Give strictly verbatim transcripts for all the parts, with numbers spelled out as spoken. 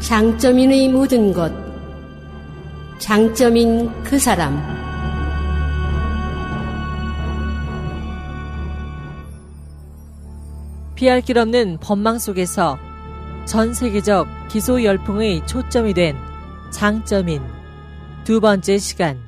장점인의 모든 것. 장점인 그 사람. 피할 길 없는 법망 속에서 전 세계적 기소 열풍의 초점이 된 장점인 두 번째 시간.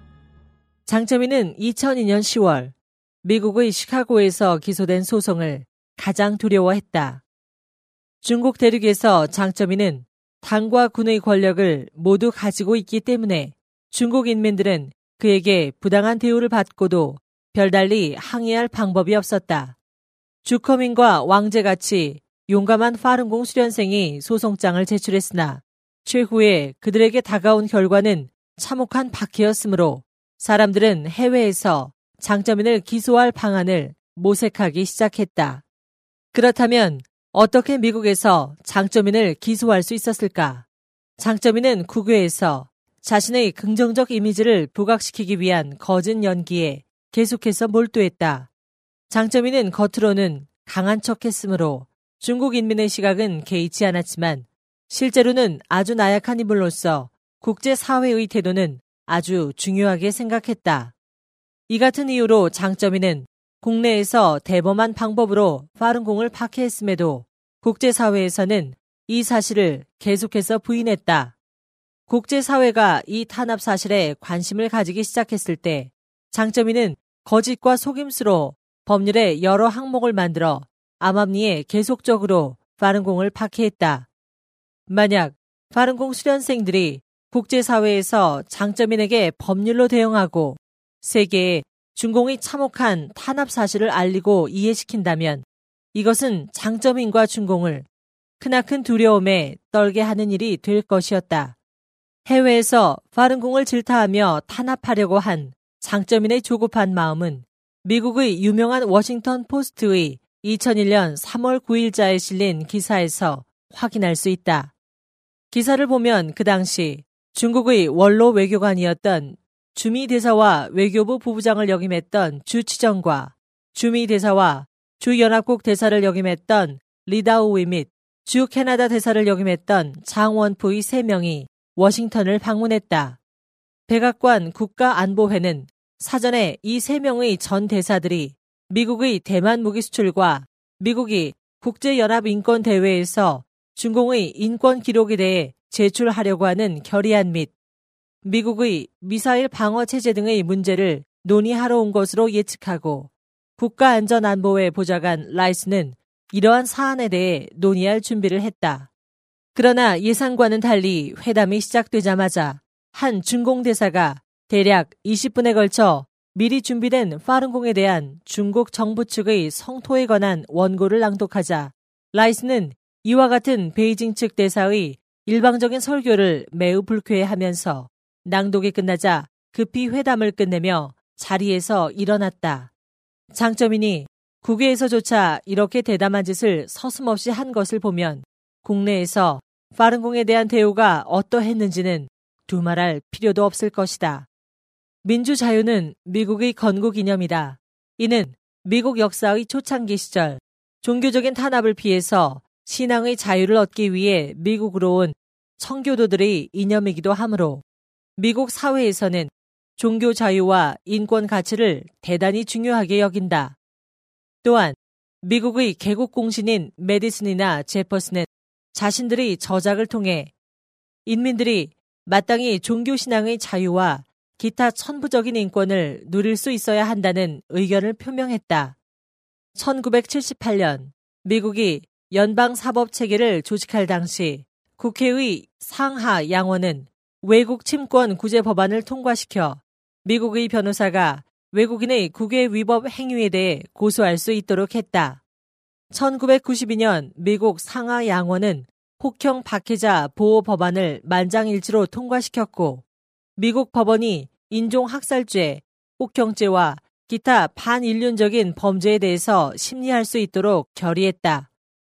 장점인은 이천이 년 시월 미국의 시카고에서 기소된 소송을 가장 두려워했다. 중국 대륙에서 장점인은 당과 군의 권력을 모두 가지고 있기 때문에 중국 인민들은 그에게 부당한 대우를 받고도 별달리 항의할 방법이 없었다. 주커민과 왕제같이 용감한 파룬공 수련생이 소송장을 제출했으나 최후에 그들에게 다가온 결과는 참혹한 박해였으므로 사람들은 해외에서 장점인을 기소할 방안을 모색하기 시작했다. 그렇다면 어떻게 미국에서 장점인을 기소할 수 있었을까? 장점인은 국외에서 자신의 긍정적 이미지를 부각시키기 위한 거짓 연기에 계속해서 몰두했다. 장점인은 겉으로는 강한 척했으므로 중국 인민의 시각은 개의치 않았지만 실제로는 아주 나약한 인물로서 국제사회의 태도는 아주 중요하게 생각했다. 이 같은 이유로 장점인은 국내에서 대범한 방법으로 파룬공을 박해했음에도 국제사회에서는 이 사실을 계속해서 부인했다. 국제사회가 이 탄압 사실에 관심을 가지기 시작했을 때 장점인은 거짓과 속임수로 법률의 여러 항목을 만들어 암암리에 계속적으로 파룬공을 박해했다. 만약 파룬공 수련생들이 국제사회에서 장점인에게 법률로 대응하고 세계에 중공의 참혹한 탄압 사실을 알리고 이해시킨다면 이것은 장점인과 중공을 크나큰 두려움에 떨게 하는 일이 될 것이었다. 해외에서 파룬공을 질타하며 탄압하려고 한 장점인의 조급한 마음은 미국의 유명한 워싱턴 포스트의 이천일 년 삼월 구일자에 실린 기사에서 확인할 수 있다. 기사를 보면 그 당시 중국의 원로 외교관이었던 주미 대사와 외교부 부부장을 역임했던 주치정과 주미 대사와 주연합국 대사를 역임했던 리다오위 및 주 캐나다 대사를 역임했던 장원푸의 세 명이 워싱턴을 방문했다. 백악관 국가안보회는 사전에 이 세 명의 전 대사들이 미국의 대만 무기 수출과 미국이 국제연합인권대회에서 중공의 인권 기록에 대해 제출하려고 하는 결의안 및 미국의 미사일 방어 체제 등의 문제를 논의하러 온 것으로 예측하고 국가안전안보회 보좌관 라이스는 이러한 사안에 대해 논의할 준비를 했다. 그러나 예상과는 달리 회담이 시작되자마자 한 중공 대사가 대략 이십 분에 걸쳐 미리 준비된 파룬공에 대한 중국 정부 측의 성토에 관한 원고를 낭독하자 라이스는 이와 같은 베이징 측 대사의 일방적인 설교를 매우 불쾌해하면서 낭독이 끝나자 급히 회담을 끝내며 자리에서 일어났다. 장점인이 국외에서조차 이렇게 대담한 짓을 서슴없이 한 것을 보면 국내에서 파룬공에 대한 대우가 어떠했는지는 두말할 필요도 없을 것이다. 민주자유는 미국의 건국이념이다. 이는 미국 역사의 초창기 시절 종교적인 탄압을 피해서 신앙의 자유를 얻기 위해 미국으로 온 청교도들의 이념이기도 하므로 미국 사회에서는 종교 자유와 인권 가치를 대단히 중요하게 여긴다. 또한 미국의 개국 공신인 메디슨이나 제퍼슨은 자신들의 저작을 통해 인민들이 마땅히 종교신앙의 자유와 기타 천부적인 인권을 누릴 수 있어야 한다는 의견을 표명했다. 천구백칠십팔 년 미국이 연방사법체계를 조직할 당시 국회의 상하 양원은 외국 침권 구제 법안을 통과시켜 미국의 변호사가 외국인의 국외 위법 행위에 대해 고소할 수 있도록 했다. 천구백구십이 년 미국 상하 양원은 혹형 박해자 보호 법안을 만장일치로 통과시켰고 미국 법원이 인종학살죄, 혹형죄와 기타 반인륜적인 범죄에 대해서 심리할 수 있도록 결의했다.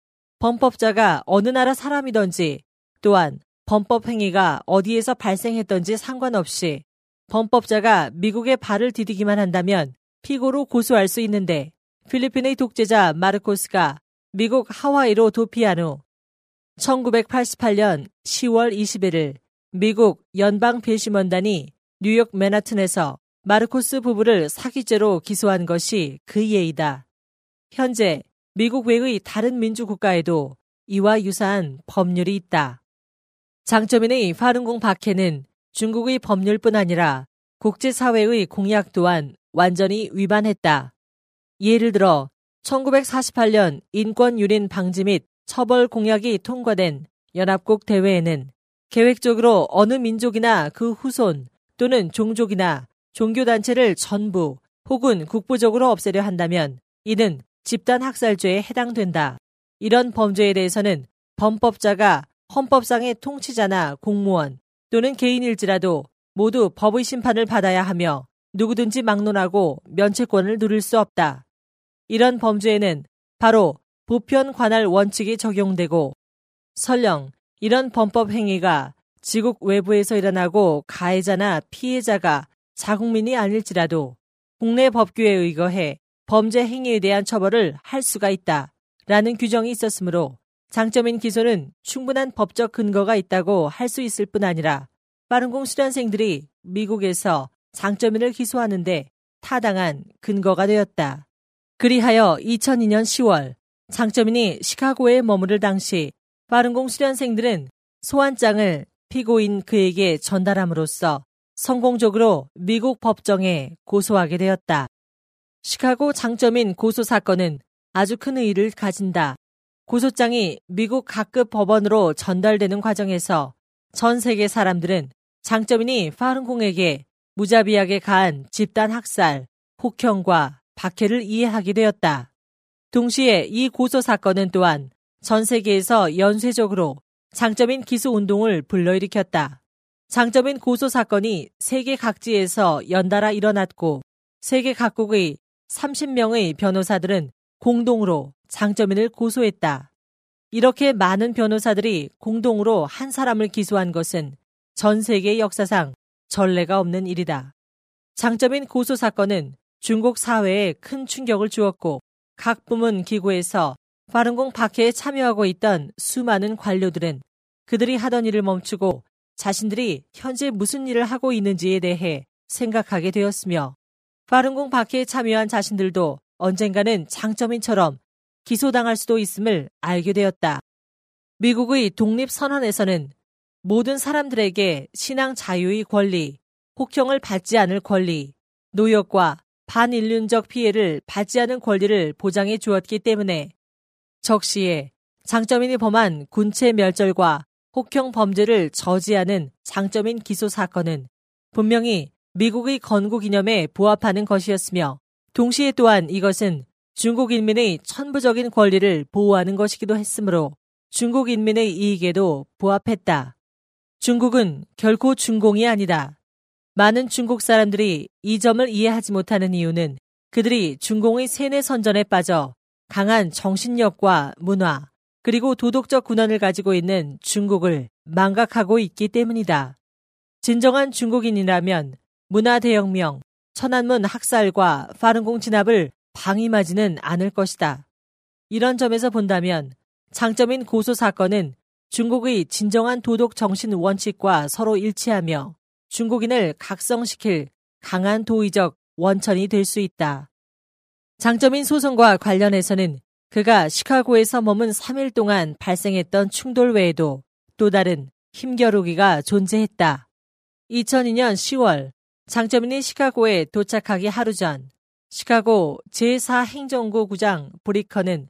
범법자가 어느 나라 사람이든지 또한 범법 행위가 어디에서 발생했던지 상관없이 범법자가 미국의 발을 디디기만 한다면 피고로 고소할 수 있는데 필리핀의 독재자 마르코스가 미국 하와이로 도피한 후 천구백팔십팔 년 시월 이십일일 미국 연방배심원단이 뉴욕 맨하튼에서 마르코스 부부를 사기죄로 기소한 것이 그 예이다. 현재 미국 외의 다른 민주국가에도 이와 유사한 법률이 있다. 장쩌민의 파룬궁 박해는 중국의 법률뿐 아니라 국제사회의 공약 또한 완전히 위반했다. 예를 들어 천구백사십팔 년 인권유린 방지 및 처벌 공약이 통과된 연합국 대회에는 계획적으로 어느 민족이나 그 후손 또는 종족이나 종교단체를 전부 혹은 국부적으로 없애려 한다면 이는 집단학살죄에 해당된다. 이런 범죄에 대해서는 범법자가 헌법상의 통치자나 공무원 또는 개인일지라도 모두 법의 심판을 받아야 하며 누구든지 막론하고 면책권을 누릴 수 없다. 이런 범죄에는 바로 보편관할 원칙이 적용되고 설령 이런 범법 행위가 지국 외부에서 일어나고 가해자나 피해자가 자국민이 아닐지라도 국내 법규에 의거해 범죄 행위에 대한 처벌을 할 수가 있다. 라는 규정이 있었으므로 장쩌민 기소는 충분한 법적 근거가 있다고 할 수 있을 뿐 아니라 파룬궁 수련생들이 미국에서 장쩌민을 기소하는데 타당한 근거가 되었다. 그리하여 이천이 년 시월 장쩌민이 시카고에 머무를 당시 파룬궁 수련생들은 소환장을 피고인 그에게 전달함으로써 성공적으로 미국 법정에 고소하게 되었다. 시카고 장쩌민 고소 사건은 아주 큰 의의를 가진다. 고소장이 미국 각급 법원으로 전달되는 과정에서 전 세계 사람들은 장쩌민이 파룬궁에게 무자비하게 가한 집단 학살, 혹형과 박해를 이해하게 되었다. 동시에 이 고소 사건은 또한 전 세계에서 연쇄적으로 장쩌민 기소 운동을 불러일으켰다. 장쩌민 고소 사건이 세계 각지에서 연달아 일어났고 세계 각국의 삼십 명의 변호사들은 공동으로 장쩌민을 고소했다. 이렇게 많은 변호사들이 공동으로 한 사람을 기소한 것은 전 세계 역사상 전례가 없는 일이다. 장쩌민 고소 사건은 중국 사회에 큰 충격을 주었고 각 부문 기구에서 파룬궁 박해에 참여하고 있던 수많은 관료들은 그들이 하던 일을 멈추고 자신들이 현재 무슨 일을 하고 있는지에 대해 생각하게 되었으며 파룬궁 박해에 참여한 자신들도 언젠가는 장쩌민처럼 기소당할 수도 있음을 알게 되었다. 미국의 독립선언에서는 모든 사람들에게 신앙 자유의 권리, 혹형을 받지 않을 권리, 노역과 반인륜적 피해를 받지 않은 권리를 보장해 주었기 때문에 적시에 장쩌민이 범한 군체 멸절과 혹형 범죄를 저지하는 장쩌민 기소 사건은 분명히 미국의 건국 이념에 부합하는 것이었으며 동시에 또한 이것은 중국 인민의 천부적인 권리를 보호하는 것이기도 했으므로 중국 인민의 이익에도 부합했다. 중국은 결코 중공이 아니다. 많은 중국 사람들이 이 점을 이해하지 못하는 이유는 그들이 중공의 세뇌 선전에 빠져 강한 정신력과 문화 그리고 도덕적 군원을 가지고 있는 중국을 망각하고 있기 때문이다. 진정한 중국인이라면 문화대혁명, 천안문 학살과 파룬궁 진압을 방임하지는 않을 것이다. 이런 점에서 본다면 장쩌민 고소 사건은 중국의 진정한 도덕 정신 원칙과 서로 일치하며 중국인을 각성시킬 강한 도의적 원천이 될 수 있다. 장쩌민 소송과 관련해서는 그가 시카고에서 머문 삼 일 동안 발생했던 충돌 외에도 또 다른 힘겨루기가 존재했다. 이천이 년 시월 장쩌민이 시카고에 도착하기 하루 전 시카고 제사 행정구 구장 브리커는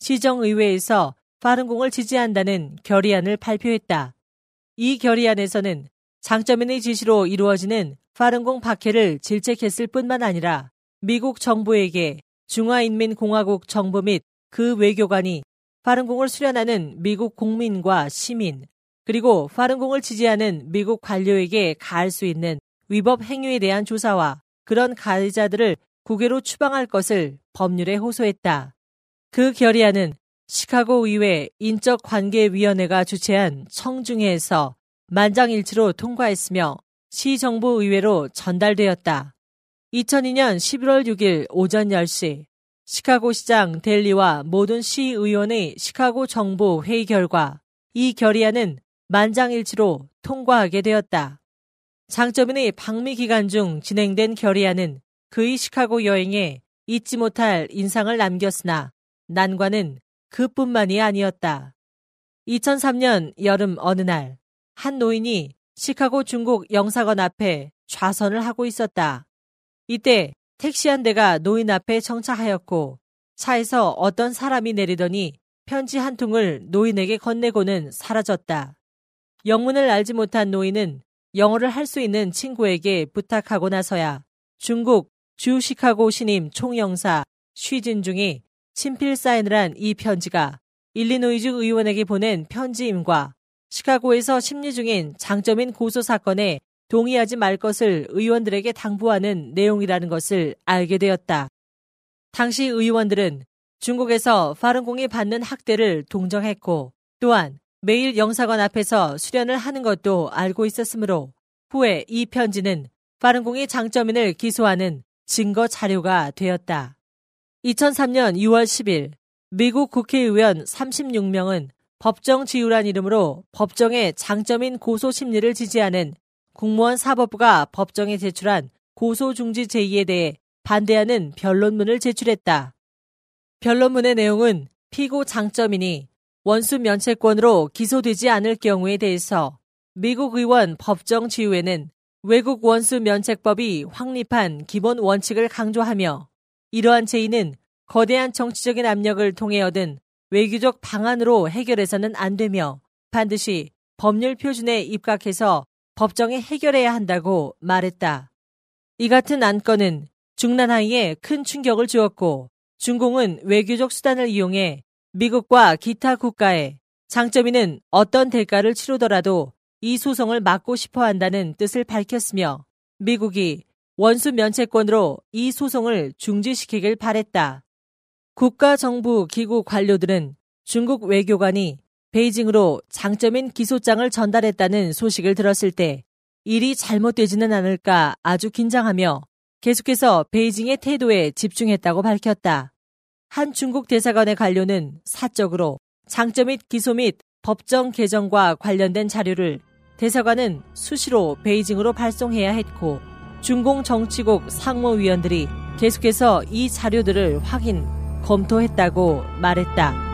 시정의회에서 파룬궁을 지지한다는 결의안을 발표했다. 이 결의안에서는 장쩌민의 지시로 이루어지는 파룬궁 박해를 질책했을 뿐만 아니라 미국 정부에게 중화인민공화국 정부 및 그 외교관이 파룬궁을 수련하는 미국 국민과 시민 그리고 파룬궁을 지지하는 미국 관료에게 가할 수 있는 위법 행위에 대한 조사와 그런 가해자들을 국외로 추방할 것을 법률에 호소했다. 그 결의안은 시카고 의회 인적관계위원회가 주최한 청중회에서 만장일치로 통과했으며 시정부 의회로 전달되었다. 이천이 년 십일월 육일 오전 열 시 시카고시장 델리와 모든 시의원의 시카고 정부 회의 결과 이 결의안은 만장일치로 통과하게 되었다. 장점인의 방미 기간 중 진행된 결의안은 그의 시카고 여행에 잊지 못할 인상을 남겼으나 난관은 그뿐만이 아니었다. 이천삼 년 여름 어느 날 한 노인이 시카고 중국 영사관 앞에 좌선을 하고 있었다. 이때 택시 한 대가 노인 앞에 정차하였고 차에서 어떤 사람이 내리더니 편지 한 통을 노인에게 건네고는 사라졌다. 영문을 알지 못한 노인은 영어를 할 수 있는 친구에게 부탁하고 나서야 중국 주 시카고 신임 총영사 쉬진중이 친필 사인을 한 이 편지가 일리노이주 의원에게 보낸 편지임과 시카고에서 심리 중인 장점인 고소 사건에 동의하지 말 것을 의원들에게 당부하는 내용이라는 것을 알게 되었다. 당시 의원들은 중국에서 파룬공이 받는 학대를 동정했고 또한 매일 영사관 앞에서 수련을 하는 것도 알고 있었으므로 후에 이 편지는 파룬공이 장점인을 기소하는 증거 자료가 되었다. 이천삼 년 유월 십일 미국 국회의원 삼십육 명은 법정지우란 이름으로 법정의 장점인 고소 심리를 지지하는 국무원 사법부가 법정에 제출한 고소중지 제의에 대해 반대하는 변론문을 제출했다. 변론문의 내용은 피고 장점인이 원수 면책권으로 기소되지 않을 경우에 대해서 미국 의원 법정지우에는 외국 원수 면책법이 확립한 기본 원칙을 강조하며 이러한 제의는 거대한 정치적인 압력을 통해 얻은 외교적 방안으로 해결해서는 안 되며 반드시 법률 표준에 입각해서 법정에 해결해야 한다고 말했다. 이 같은 안건은 중南하이에 큰 충격을 주었고 중공은 외교적 수단을 이용해 미국과 기타 국가에 장점인은 어떤 대가를 치르더라도 이 소송을 막고 싶어 한다는 뜻을 밝혔으며 미국이 원수 면책권으로 이 소송을 중지시키길 바랬다. 국가정부 기구 관료들은 중국 외교관이 베이징으로 장점인 기소장을 전달했다는 소식을 들었을 때 일이 잘못되지는 않을까 아주 긴장하며 계속해서 베이징의 태도에 집중했다고 밝혔다. 한 중국 대사관의 관료는 사적으로 장점인 기소 및 법정 개정과 관련된 자료를 대사관은 수시로 베이징으로 발송해야 했고 중공 정치국 상무위원들이 계속해서 이 자료들을 확인, 검토했다고 말했다.